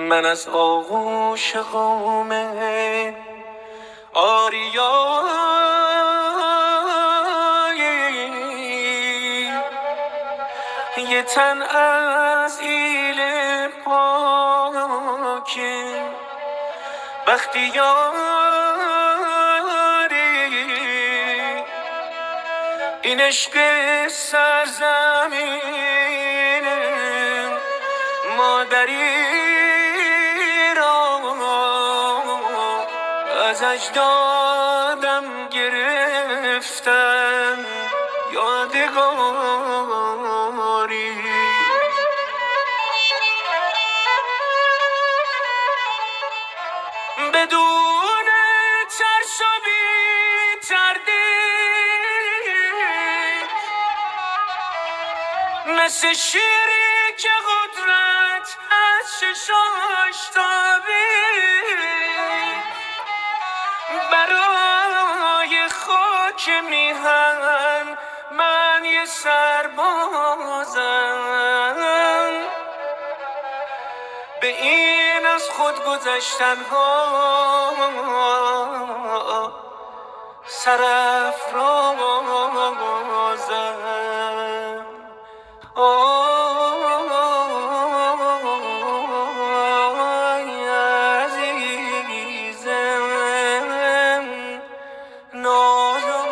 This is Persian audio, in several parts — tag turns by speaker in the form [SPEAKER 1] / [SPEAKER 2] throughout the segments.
[SPEAKER 1] من از آغوش قوم آریا یه تن از ایل پاکه بختیاری این عشق سرزمین مادری را از اجدادم گرفتن یادگاری. بدون ترس و بی تردید مثل شیری که قدرت از چشاش تابید برای خاک میهن من یه سربازم. به این از خود گذشتن ها سرافرازم. آی عزیزم نازم.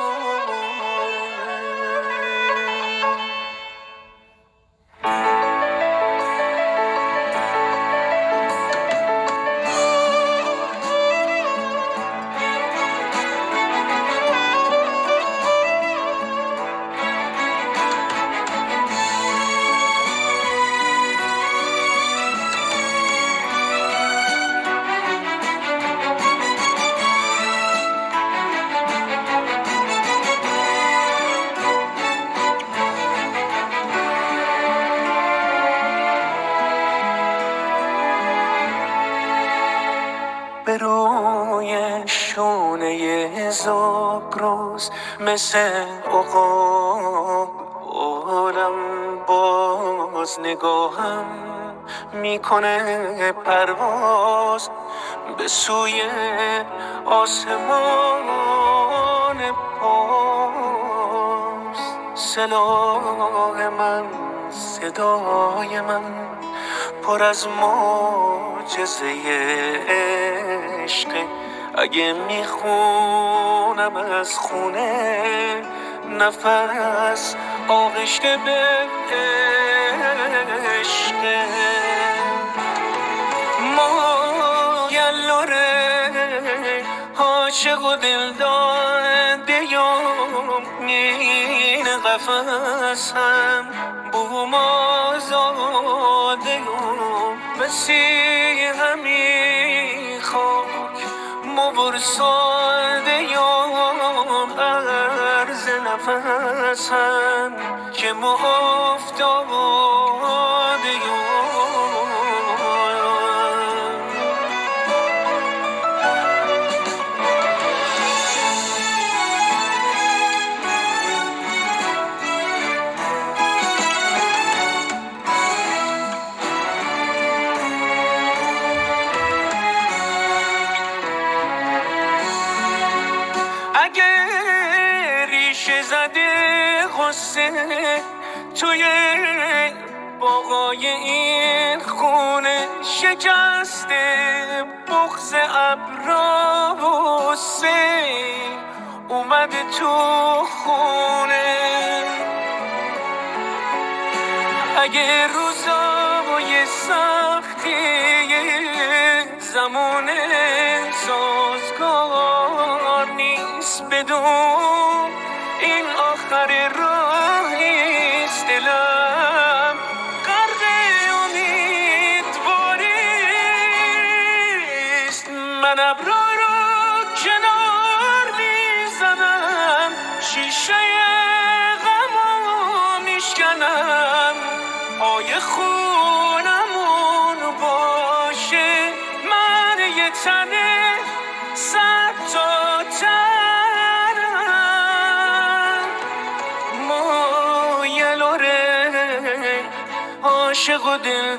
[SPEAKER 1] به روی شونه زاگرس مثل عقاب عالم باز نگاهم میکنه پرواز به سوی آسمان پاس. سلاح من صدای من پر از معجزه عشق. اگه میخونم از خونه نفس آغشته به عشق. ما یلوره عاشق و دل داده این قفصم بوم آزاده مسیحمی خاک مبرساده عرض نفسم که مفتاده توی باغای این خونه شکسته بغض ابرا و سیل اومده تو خونه. اگه روزای سختی زمان سازگار نیست بدون این آخر راهیست دلم غرق امیدواریست. من ابرا رو کنار میزنم شیشه غمو میشکنم پای خونمون باشه من یه تنه صد تا عاشق و دل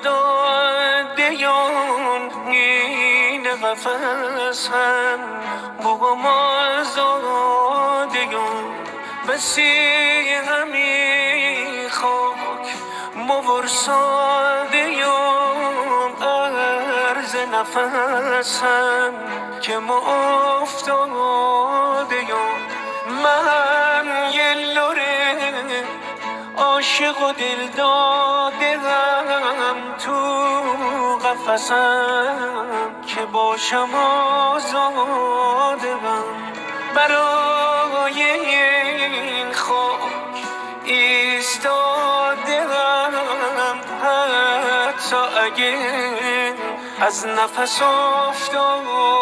[SPEAKER 1] دادیان این قفصم بگم آزادیان بسی همی خاک مورسادیان عرض نفسم که ما افتادیان من یه لوره عاشق و دل دادم تو قفسم که باشم آزادم برای این خاک ایستادم حتی اگه از نفس افتادم